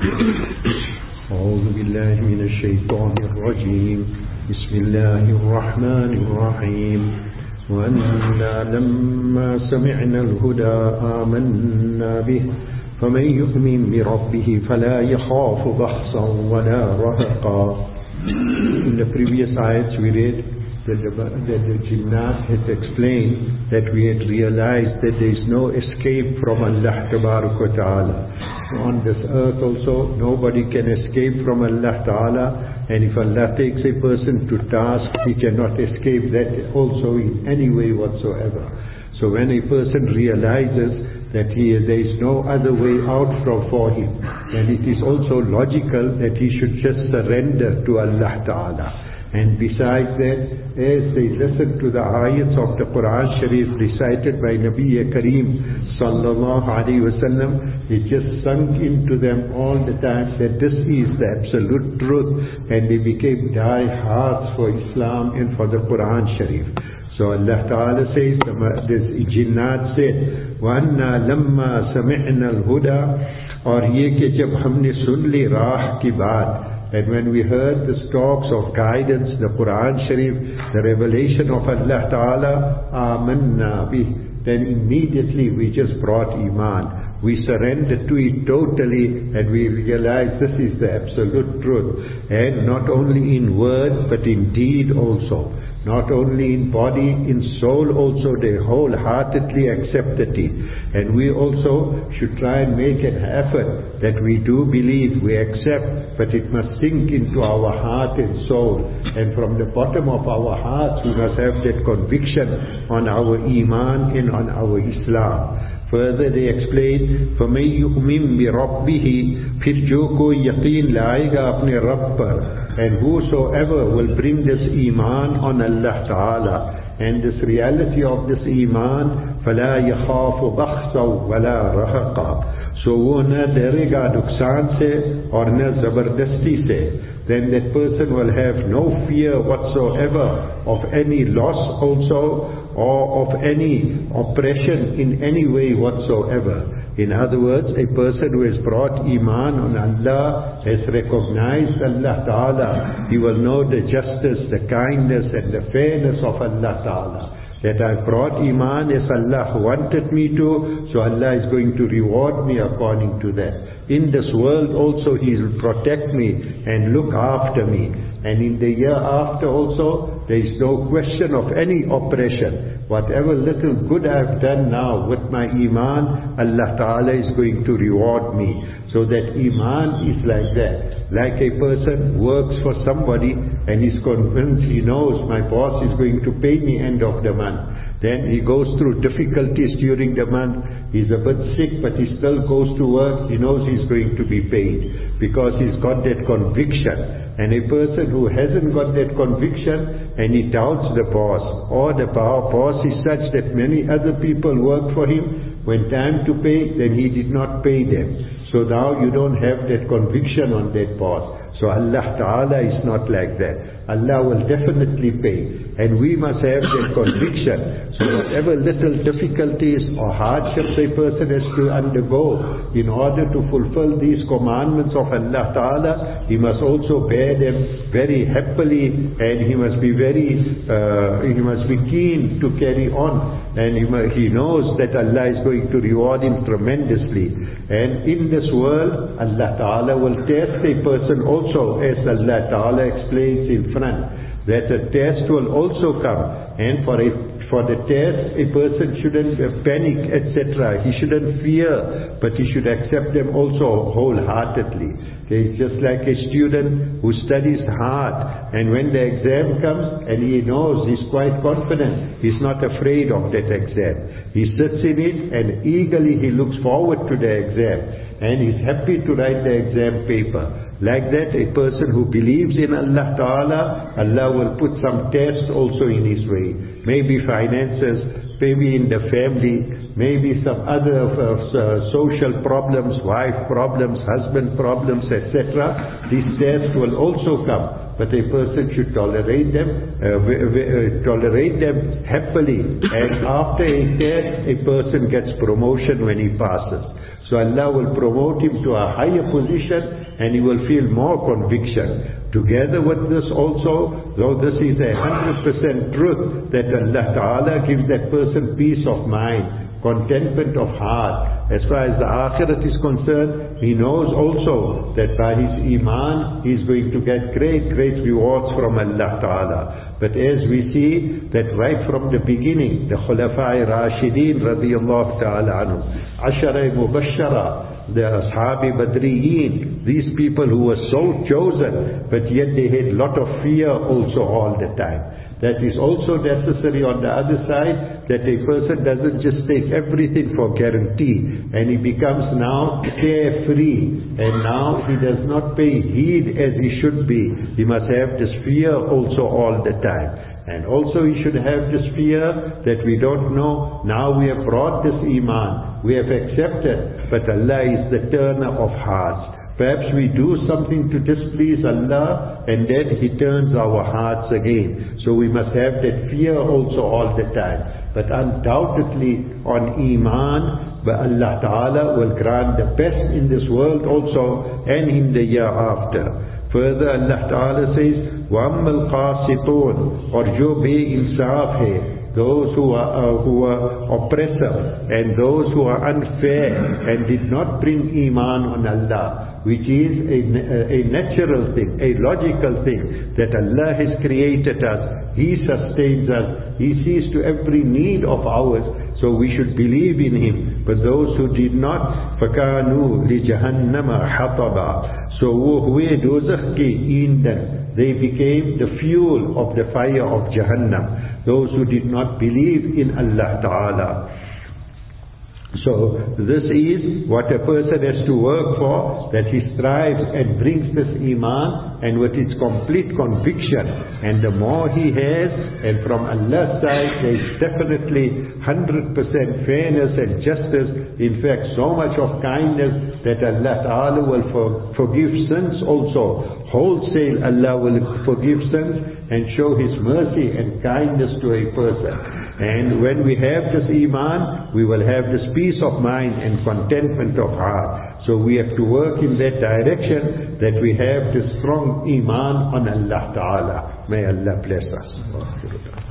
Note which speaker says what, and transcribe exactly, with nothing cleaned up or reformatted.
Speaker 1: أعوذ بالله من الشيطان الرجيم بسم الله الرحمن الرحيم وأنا لما سمعنا الهدى آمنا به فمن يؤمن بربه فلا يخاف بخسا ولا رهقا. In the previous ayats we read that the, that the Jinnat had explained that we had realized that there is no escape from Allah Tabarak wa Ta'ala. On this earth also nobody can escape from Allah Ta'ala, and if Allah takes a person to task, he cannot escape that also in any way whatsoever. So when a person realizes that he, there is no other way out from for him, and it is also logical that he should just surrender to Allah Ta'ala. And besides that, as they listen to the ayats of the Quran Sharif recited by Nabi Kareem Sallallahu Alaihi Wasallam, it just sunk into them all the time that this is the absolute truth, and they became die-hards for Islam and for the Quran Sharif. So Allah Ta'ala says, this Jinnat said, وَأَنَّا لَمَّا سَمِعْنَا الْهُدَى, और ये कि जब हमने सुन ली राह की बात, and when we heard the talks of guidance, the Quran Sharif, the revelation of Allah Ta'ala, amanna bih, then immediately we just brought Iman. We surrendered to it totally, and we realized this is the absolute truth. And not only in word, but in deed also. Not only in body, in soul also, they wholeheartedly accepted it. And we also should try and make an effort that we do believe, we accept, but it must sink into our heart and soul. And from the bottom of our hearts, we must have that conviction on our Iman and on our Islam. Further they explain, فَمَنْ يُؤْمِنْ بِرَبِّهِ, फिर जो कोई यकीन लाएगा अपने रब पर, and whosoever will bring this Iman on Allah Ta'ala, and this reality of this Iman, فَلَا يَخَافُ بَخْسًا وَلَا رَهَقًا, so वो न डरेगा नुकसान से और न जबरदस्ती से, then that person will have no fear whatsoever of any loss also, or of any oppression in any way whatsoever. In other words, a person who has brought Iman on Allah, has recognized Allah Ta'ala, he will know the justice, the kindness and the fairness of Allah Ta'ala. That I brought Iman as Allah wanted me to, so Allah is going to reward me according to that. In this world also He will protect me and look after me. And in the year after also, there is no question of any oppression. Whatever little good I have done now with my Iman, Allah Ta'ala is going to reward me. So that Iman is like that. Like a person works for somebody and is convinced, he knows my boss is going to pay me end of the month. Then he goes through difficulties during the month. He's a bit sick, but he still goes to work. He knows he's going to be paid because he's got that conviction. And a person who hasn't got that conviction and he doubts the boss, or the boss is such that many other people work for him, when time to pay, then he did not pay them. So now you don't have that conviction on that boss. So Allah Ta'ala is not like that. Allah will definitely pay. And we must have that conviction. So whatever little difficulties or hardships a person has to undergo in order to fulfill these commandments of Allah Ta'ala, he must also bear them very happily, and he must be very, uh, he must be keen to carry on. And he, must, he knows that Allah is going to reward him tremendously. And in this world, Allah Ta'ala will test a person also, as Allah Ta'ala explains in front, that a test will also come, and for a for the test a person shouldn't panic, et cetera. He shouldn't fear, but he should accept them also wholeheartedly. Okay, it's just like a student who studies hard, and when the exam comes and he knows, he's quite confident, he's not afraid of that exam. He sits in it and eagerly he looks forward to the exam, and he's happy to write the exam paper. Like that, a person who believes in Allah Ta'ala, Allah will put some tests also in his way. Maybe finances, maybe in the family, maybe some other uh, social problems, wife problems, husband problems, et cetera. These tests will also come. But a person should tolerate them, uh, uh, tolerate them happily. And after a test, a person gets promotion when he passes. So So Allah will promote him to a higher position and he will feel more conviction. Together with this also, though this is a hundred percent truth, that Allah Ta'ala gives that person peace of mind, contentment of heart. As far as the akhirat is concerned, he knows also that by his iman, he is going to get great, great rewards from Allah Ta'ala. But as we see that right from the beginning, the Khulafa'i Rashideen radiyallahu ta'ala anhu, Ashara Mubashara, the Ashabi Badriyin, these people who were so chosen, but yet they had lot of fear also all the time. That is also necessary on the other side, that a person doesn't just take everything for guarantee, and he becomes now carefree, and now he does not pay heed as he should be. He must have this fear also all the time. And also he should have this fear that we don't know, now we have brought this iman, we have accepted, but Allah is the turner of hearts. Perhaps we do something to displease Allah and then He turns our hearts again. So we must have that fear also all the time. But undoubtedly on iman, but Allah Ta'ala will grant the best in this world also and in the year after. Further Allah Ta'ala says, وَأَمَّا الْقَاسِطُونَ, or jo be-insaf hai, those who are, uh, who are oppressive and those who are unfair and did not bring iman on Allah, which is a, a natural thing, a logical thing, that Allah has created us, He sustains us, He sees to every need of ours, so we should believe in Him. But those who did not, فَكَانُوا لِجَهَنَّمَ حَطَبًا, so huwe dozakh ke indan, they became the fuel of the fire of Jahannam, those who did not believe in Allah Ta'ala. So this is what a person has to work for, that he strives and brings this iman and with its complete conviction. And the more he has, and from Allah's side there is definitely one hundred percent fairness and justice, in fact so much of kindness that Allah Ta'ala will for, forgive sins also. Wholesale Allah will forgive sins and show His mercy and kindness to a person. And when we have this iman, we will have this peace of mind and contentment of heart. So we have to work in that direction, that we have this strong iman on Allah Ta'ala. May Allah bless us.